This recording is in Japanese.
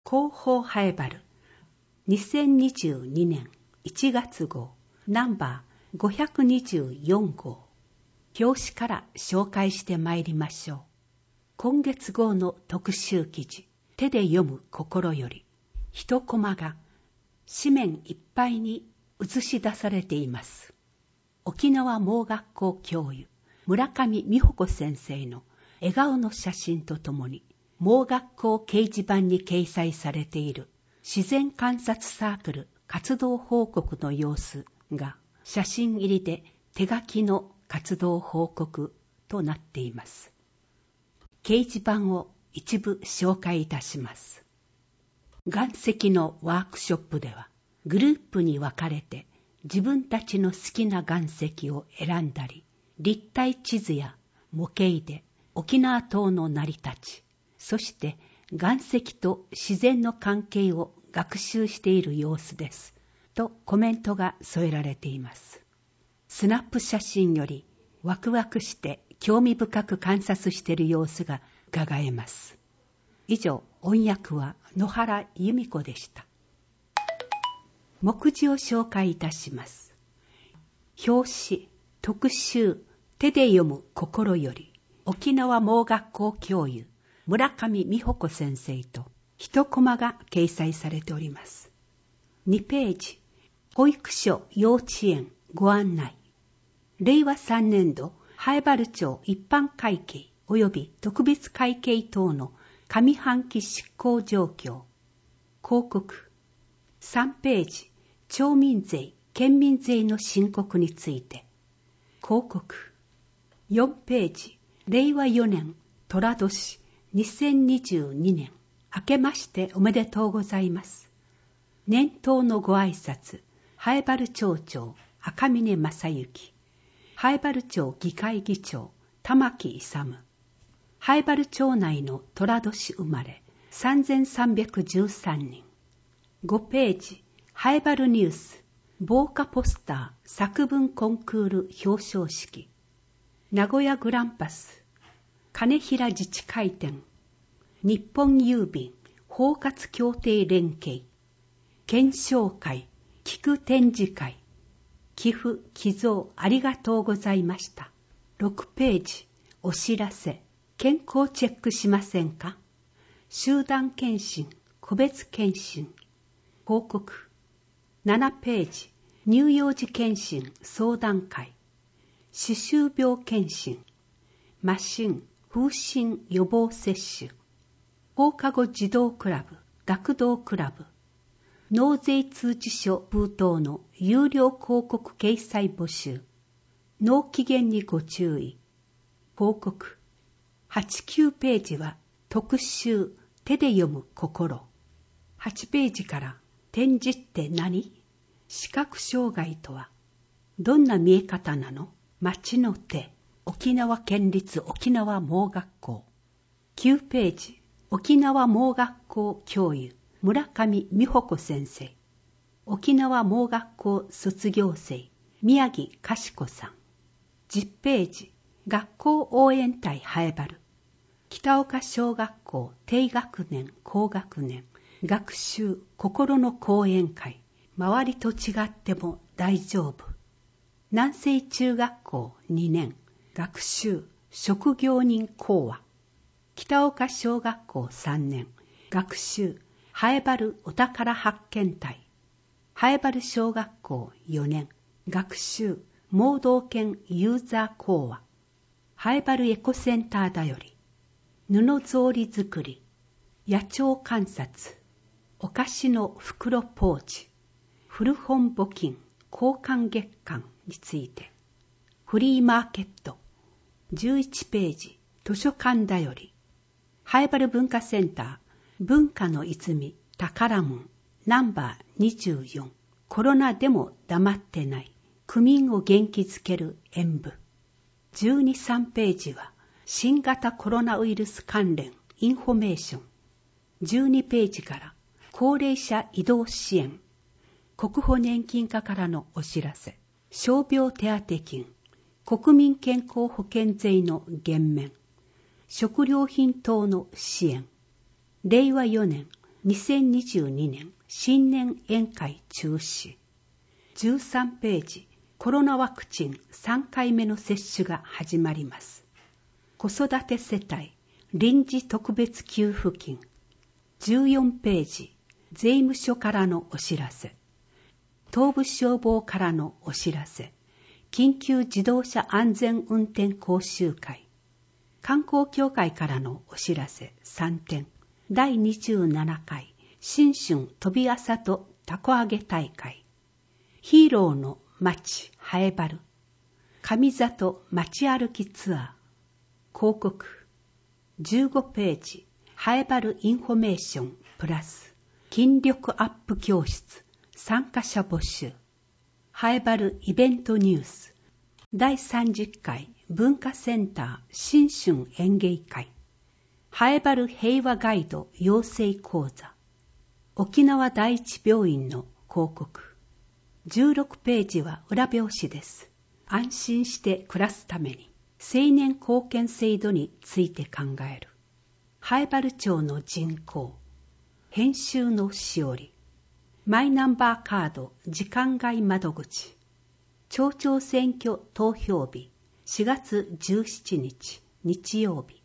広報ハエバル2022年1月号ナンバー524号。表紙から紹介してまいりましょう。今月号の特集記事、手で読む心より一コマが紙面いっぱいに映し出されています。沖縄盲学校教諭村上美穂子先生の笑顔の写真とともに、盲学校掲示板に掲載されている自然観察サークル活動報告の様子が写真入りで手書きの活動報告となっています。掲示板を一部紹介いたします。岩石のワークショップではグループに分かれて自分たちの好きな岩石を選んだり、立体地図や模型で沖縄島の成り立ち、そして岩石と自然の関係を学習している様子ですとコメントが添えられています。スナップ写真よりワクワクして興味深く観察している様子が伺えます。以上、音訳は野原由美子でした。目次を紹介いたします。表紙、特集、手で読む心より沖縄盲学校教諭村上美穂子先生と一コマが掲載されております。2ページ、保育所幼稚園ご案内。令和3年度南風原町一般会計及び特別会計等の上半期執行状況。広告。3ページ、町民税、県民税の申告について。広告。4ページ、令和4年寅年2022年明けましておめでとうございます。年頭のご挨拶、南風原町長赤嶺正幸、南風原町議会議長玉木勇、南風原町内の寅年生まれ3313人。5ページ、南風原ニュース防火ポスター作文コンクール表彰式。名古屋グランパス金平自治会店、日本郵便包括協定連携、検証会、寄付展示会、寄付寄贈ありがとうございました。6ページ、お知らせ、健康チェックしませんか？集団検診、個別検診、報告。7ページ、乳幼児検診相談会、歯周病検診、麻疹、風疹予防接種、放課後児童クラブ、学童クラブ、納税通知書封筒の有料広告掲載募集、納期限にご注意、報告。8、9ページは特集、手で読む心。8ページから点字って何？視覚障害とはどんな見え方なの？町の手、沖縄県立沖縄盲学校。9ページ、沖縄盲学校教諭村上美穂子先生。沖縄盲学校卒業生宮城かし子さん。10ページ、学校応援隊南風原北岡小学校低学年高学年学習心の講演会。周りと違っても大丈夫。南西中学校2年学習職業人講話。北岡小学校3年学習南風原お宝発見隊。南風原小学校4年学習盲導犬ユーザー講話。南風原エコセンターだより布草履作り、野鳥観察、お菓子の袋ポーチ、古本募金交換月間について。フリーマーケット。11ページ、図書館だより南風原文化センター文化の泉宝門ナンバー24。コロナでも黙ってない区民を元気づける演舞。12、3ページは新型コロナウイルス関連インフォメーション。12ページから高齢者移動支援、国保年金課からのお知らせ、傷病手当金、国民健康保険税の減免、食料品等の支援、令和4年 2022年新年宴会中止。13ページ、コロナワクチン3回目の接種が始まります。子育て世帯臨時特別給付金。14ページ、税務署からのお知らせ。東部消防からのお知らせ。緊急自動車安全運転講習会。観光協会からのお知らせ3点。第27回新春飛び朝とたこ揚げ大会。ヒーローの街ハエバル。上里街歩きツアー。広告。15ページ。ハエバルインフォメーションプラス。筋力アップ教室。参加者募集。ハエバルイベントニュース。第30回文化センター新春演芸会。ハエバル平和ガイド養成講座。沖縄第一病院の広告。16ページは裏表紙です。安心して暮らすために青年貢献制度について考える。ハエバル町の人口。編集のしおり。マイナンバーカード時間外窓口。町長選挙投票日4月17日日曜日。